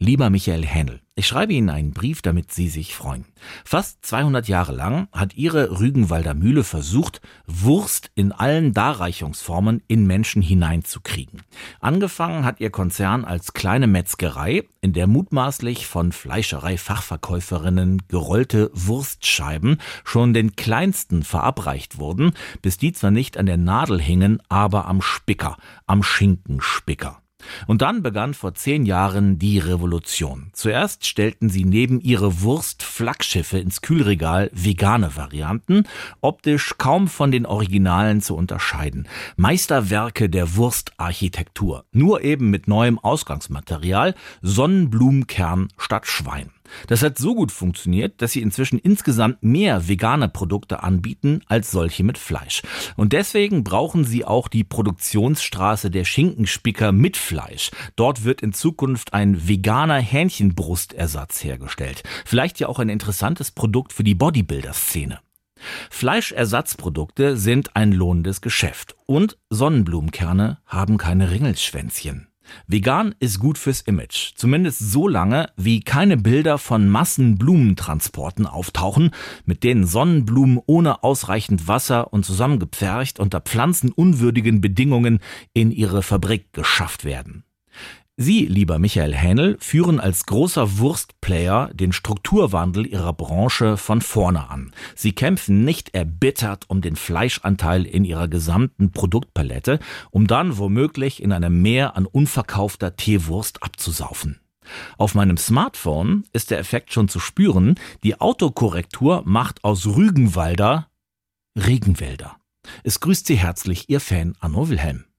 Lieber Michael Hähnel, ich schreibe Ihnen einen Brief, damit Sie sich freuen. Fast 200 Jahre lang hat Ihre Rügenwalder Mühle versucht, Wurst in allen Darreichungsformen in Menschen hineinzukriegen. Angefangen hat Ihr Konzern als kleine Metzgerei, in der mutmaßlich von Fleischereifachverkäuferinnen gerollte Wurstscheiben schon den Kleinsten verabreicht wurden, bis die zwar nicht an der Nadel hingen, aber am Spicker, am Schinkenspicker. Und dann begann vor 10 Jahren die Revolution. Zuerst stellten sie neben ihre Wurst-Flaggschiffe ins Kühlregal vegane Varianten, optisch kaum von den Originalen zu unterscheiden. Meisterwerke der Wurstarchitektur, nur eben mit neuem Ausgangsmaterial, Sonnenblumenkern statt Schwein. Das hat so gut funktioniert, dass sie inzwischen insgesamt mehr vegane Produkte anbieten als solche mit Fleisch. Und deswegen brauchen sie auch die Produktionsstraße der Schinkenspicker mit Fleisch. Dort wird in Zukunft ein veganer Hähnchenbrustersatz hergestellt. Vielleicht ja auch ein interessantes Produkt für die Bodybuilder-Szene. Fleischersatzprodukte sind ein lohnendes Geschäft. Und Sonnenblumenkerne haben keine Ringelschwänzchen. Vegan ist gut fürs Image, zumindest so lange, wie keine Bilder von Massenblumentransporten auftauchen, mit denen Sonnenblumen ohne ausreichend Wasser und zusammengepfercht unter pflanzenunwürdigen Bedingungen in ihre Fabrik geschafft werden. Sie, lieber Michael Hähnel, führen als großer Wurstplayer den Strukturwandel Ihrer Branche von vorne an. Sie kämpfen nicht erbittert um den Fleischanteil in Ihrer gesamten Produktpalette, um dann womöglich in einem Meer an unverkaufter Teewurst abzusaufen. Auf meinem Smartphone ist der Effekt schon zu spüren, die Autokorrektur macht aus Rügenwalder Regenwälder. Es grüßt Sie herzlich Ihr Fan Arno Wilhelm.